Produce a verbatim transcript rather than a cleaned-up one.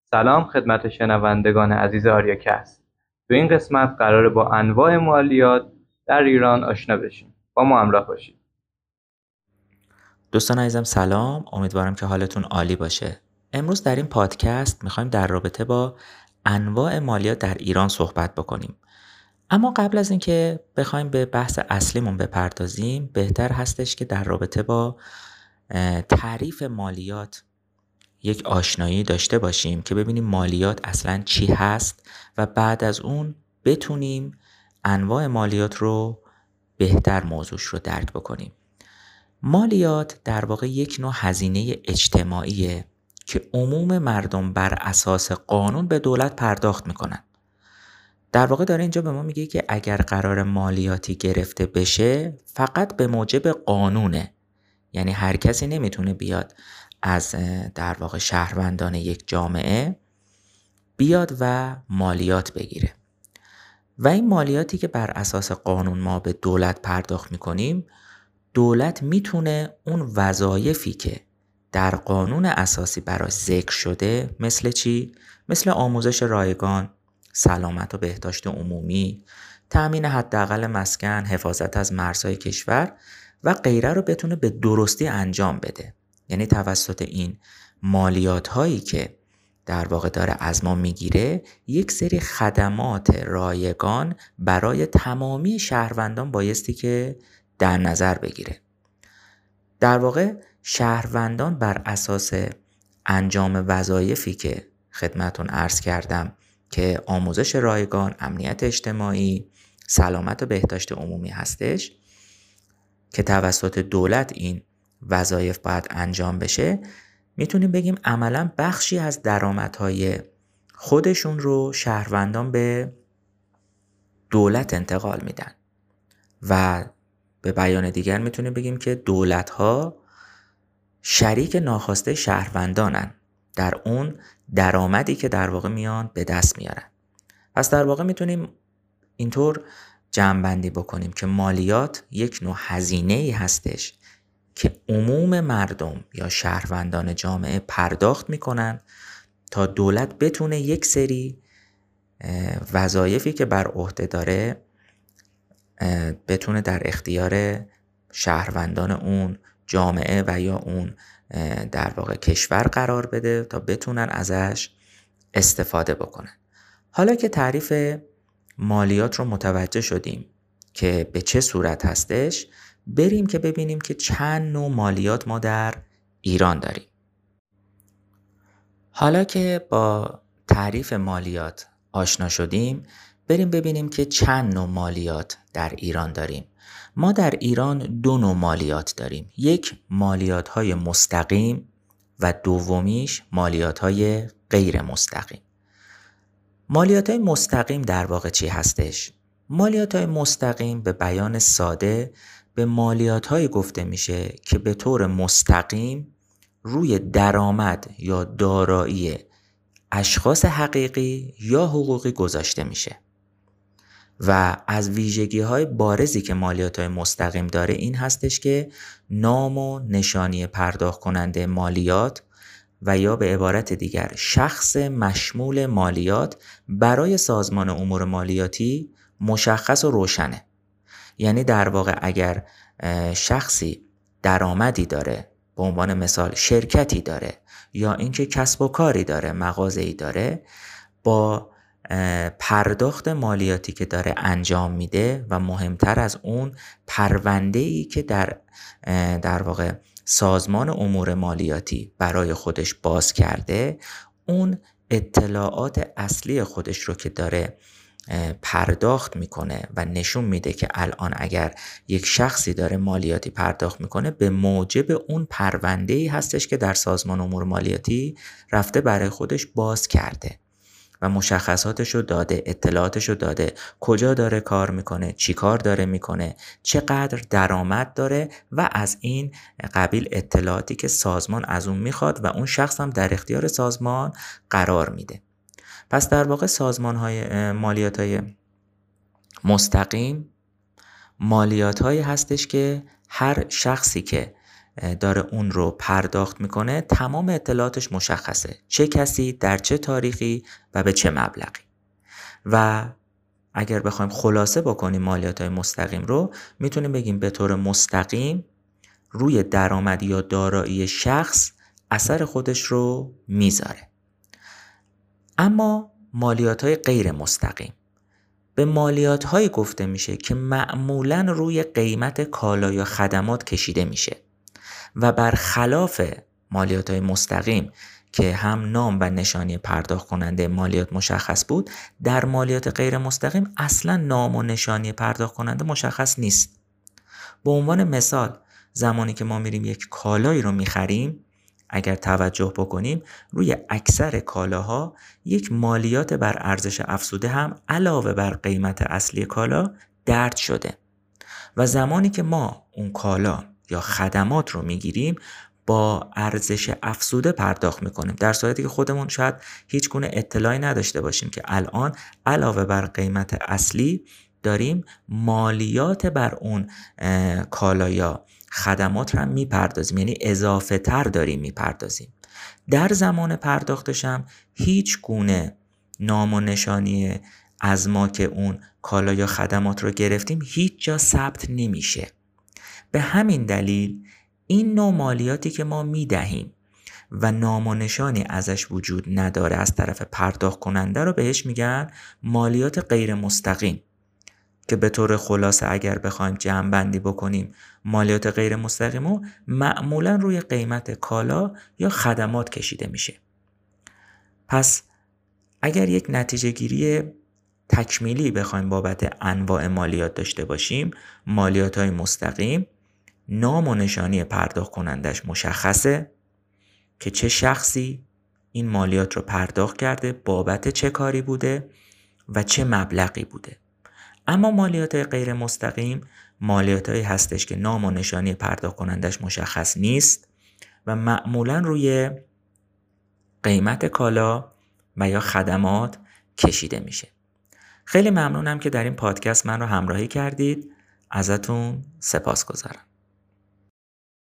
سلام خدمت شنوندگان عزیز آریاکست. تو این قسمت قراره با انواع مالیات در ایران آشنا بشیم. با ما همراه باشید. دوستان عزیزم سلام، امیدوارم که حالتون عالی باشه. امروز در این پادکست میخوایم در رابطه با انواع مالیات در ایران صحبت بکنیم. اما قبل از اینکه بخوایم به بحث اصلیمون بپردازیم، بهتر هستش که در رابطه با تعریف مالیات یک آشنایی داشته باشیم که ببینیم مالیات اصلاً چی هست و بعد از اون بتونیم انواع مالیات رو بهتر موضوعش رو درک بکنیم. مالیات در واقع یک نوع هزینه اجتماعیه که عموم مردم بر اساس قانون به دولت پرداخت میکنن. در واقع داره اینجا به ما میگه که اگر قرار مالیاتی گرفته بشه فقط به موجب قانونه، یعنی هر کسی نمیتونه بیاد از در واقع شهروندان یک جامعه بیاد و مالیات بگیره و این مالیاتی که بر اساس قانون ما به دولت پرداخت میکنیم، دولت میتونه اون وظایفی که در قانون اساسی براش ذکر شده مثل چی؟ مثل آموزش رایگان، سلامت و بهداشت عمومی، تأمین حداقل مسکن، حفاظت از مرزهای کشور و غیره رو بتونه به درستی انجام بده. یعنی توسط این مالیات هایی که در واقع داره از ما میگیره یک سری خدمات رایگان برای تمامی شهروندان بایستی که در نظر بگیره. در واقع شهروندان بر اساس انجام وظایفی که خدمتون عرض کردم که آموزش رایگان، امنیت اجتماعی، سلامت و بهداشت عمومی هستش که توسط دولت این وظایف باید انجام بشه، میتونیم بگیم عملاً بخشی از درآمدهای خودشون رو شهروندان به دولت انتقال میدن و به بیان دیگر میتونیم بگیم که دولت‌ها شریک ناخواسته شهروندانن در اون درآمدی که در واقع میان به دست میارن. پس در واقع میتونیم اینطور جمع‌بندی بکنیم که مالیات یک نوع هزینه‌ای هستش که عموم مردم یا شهروندان جامعه پرداخت میکنن تا دولت بتونه یک سری وظایفی که بر عهده داره بتونه در اختیار شهروندان اون جامعه و یا اون در واقع کشور قرار بده تا بتونن ازش استفاده بکنن. حالا که تعریف مالیات رو متوجه شدیم که به چه صورت هستش، بریم که ببینیم که چند نوع مالیات ما در ایران داریم. حالا که با تعریف مالیات آشنا شدیم، بریم ببینیم که چند نوع مالیات در ایران داریم. ما در ایران دو نوع مالیات داریم. یک مالیات های مستقیم و دومیش مالیات های غیر مستقیم. مالیات های مستقیم در واقع چی هستش؟ مالیات های مستقیم به بیان ساده به مالیات های گفته میشه که به طور مستقیم روی درآمد یا دارایی اشخاص حقیقی یا حقوقی گذاشته میشه و از ویژگی‌های بارزی که مالیات‌های مستقیم داره این هستش که نام و نشانی پرداخت کننده مالیات و یا به عبارت دیگر شخص مشمول مالیات برای سازمان امور مالیاتی مشخص و روشنه. یعنی در واقع اگر شخصی درآمدی داره، به عنوان مثال شرکتی داره یا اینکه کسب و کاری داره، مغازه‌ای داره، با پرداخت مالیاتی که داره انجام میده و مهمتر از اون پرونده‌ای که در در واقع سازمان امور مالیاتی برای خودش باز کرده، اون اطلاعات اصلی خودش رو که داره پرداخت میکنه و نشون میده که الان اگر یک شخصی داره مالیاتی پرداخت میکنه به موجب اون پرونده‌ای هستش که در سازمان امور مالیاتی رفته برای خودش باز کرده و مشخصاتشو داده، اطلاعاتشو داده، کجا داره کار میکنه، چی کار داره میکنه، چقدر درآمد داره و از این قبیل اطلاعاتی که سازمان از اون میخواد و اون شخص هم در اختیار سازمان قرار میده. پس در واقع سازمان های مالیات های مستقیم مالیات هایی هستش که هر شخصی که داره اون رو پرداخت میکنه تمام اطلاعاتش مشخصه، چه کسی در چه تاریخی و به چه مبلغی. و اگر بخوایم خلاصه بکنیم مالیات‌های مستقیم رو، میتونیم بگیم به طور مستقیم روی درآمد یا دارایی شخص اثر خودش رو میذاره. اما مالیات‌های غیر مستقیم به مالیات‌هایی گفته میشه که معمولاً روی قیمت کالا یا خدمات کشیده میشه و برخلاف مالیات‌های مستقیم که هم نام و نشانی پرداخت کننده مالیات مشخص بود، در مالیات غیر مستقیم اصلا نام و نشانی پرداخت کننده مشخص نیست. به عنوان مثال زمانی که ما میریم یک کالایی رو میخریم، اگر توجه بکنیم روی اکثر کالاها یک مالیات بر ارزش افزوده هم علاوه بر قیمت اصلی کالا درج شده و زمانی که ما اون کالا یا خدمات رو میگیریم با ارزش افزوده پرداخت میکنیم، در صورتی که خودمون شاید هیچ گونه اطلاعی نداشته باشیم که الان علاوه بر قیمت اصلی داریم مالیات بر اون کالا یا خدمات رو هم میپردازیم، یعنی اضافه تر داریم میپردازیم. در زمان پرداختش هم هیچ گونه نام و نشانی از ما که اون کالا یا خدمات رو گرفتیم هیچ جا ثبت نمیشه. به همین دلیل این نوع مالیاتی که ما میدهیم و نام و نشانی ازش وجود نداره از طرف پرداخت کننده رو بهش میگن مالیات غیر مستقیم، که به طور خلاصه اگر بخوایم جمع بندی بکنیم مالیات غیر مستقیمو معمولا روی قیمت کالا یا خدمات کشیده میشه. پس اگر یک نتیجه گیری تکمیلی بخوایم بابت انواع مالیات داشته باشیم، مالیات های مستقیم نام و نشانی پرداخت کنندش مشخصه که چه شخصی این مالیات رو پرداخت کرده، بابت چه کاری بوده و چه مبلغی بوده. اما مالیات غیر مستقیم مالیاتایی هستش که نام و نشانی پرداخت کنندش مشخص نیست و معمولا روی قیمت کالا و یا خدمات کشیده میشه. خیلی ممنونم که در این پادکست من رو همراهی کردید. ازتون سپاسگزارم.